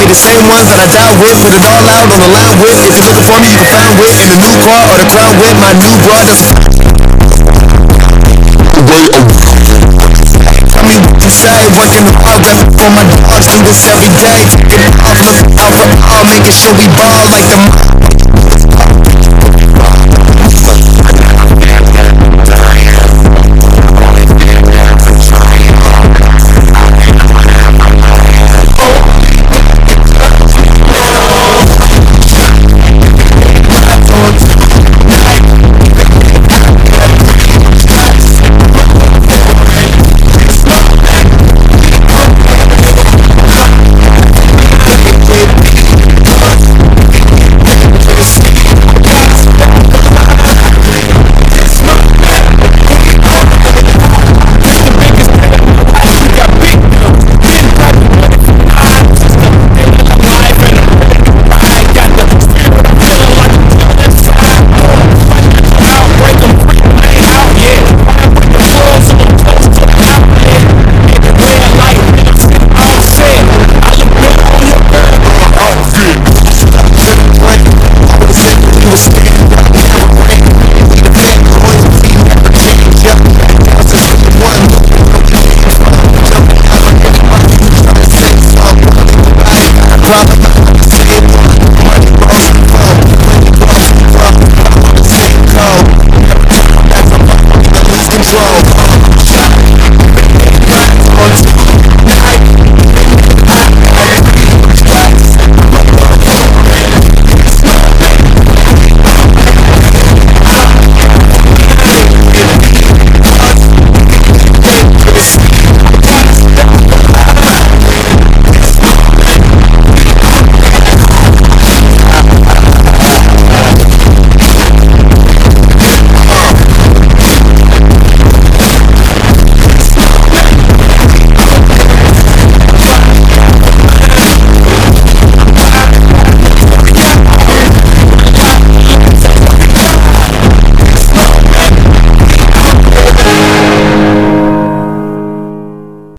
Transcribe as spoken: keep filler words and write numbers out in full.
The same ones that I die with, put it all out on the line with. If you're looking for me, you can find with in the new car or the crown with my new bra. Just I mean, what you say, working hard, got for my dogs, do this every day. Get off, look out for all, making sure we ball like the